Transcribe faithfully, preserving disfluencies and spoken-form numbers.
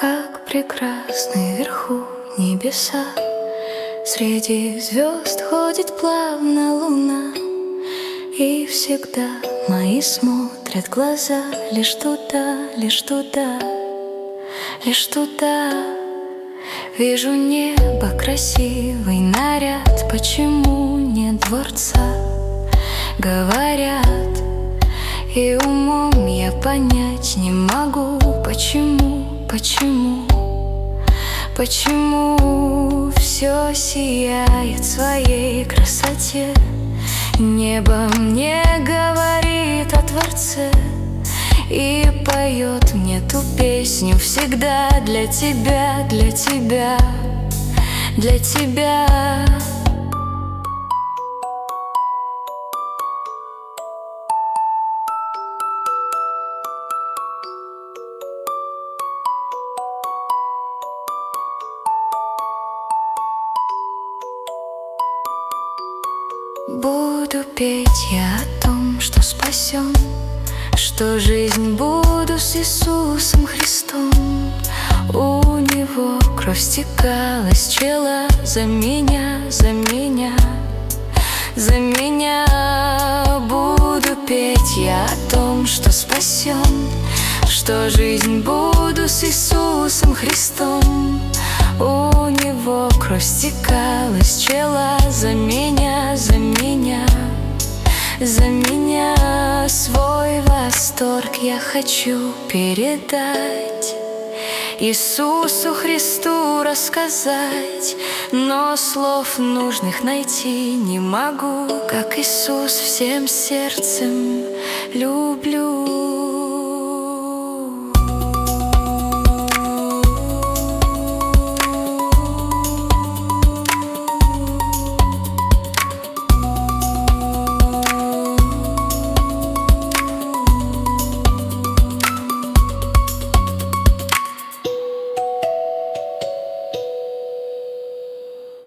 Как прекрасны вверху небеса, среди звезд ходит плавно луна, и всегда мои смотрят глаза лишь туда, лишь туда, лишь туда. Вижу небо, красивый наряд, почему нет дворца? Говорят, и умом я понять не могу, почему, почему, почему все сияет в своей красоте. Небо мне говорит о Творце и поет мне ту песню всегда для тебя, для тебя, для тебя. Буду петь я о том, что спасен, что жизнь буду с Иисусом Христом. У Него кровь стекала с чела за меня, за меня, за меня. Буду петь я о том, что спасен, что жизнь буду с Иисусом Христом. У Него кровь стекала с чела за меня, за меня, за меня. Свой восторг я хочу передать, Иисусу Христу рассказать, но слов нужных найти не могу, как Иисус всем сердцем люблю.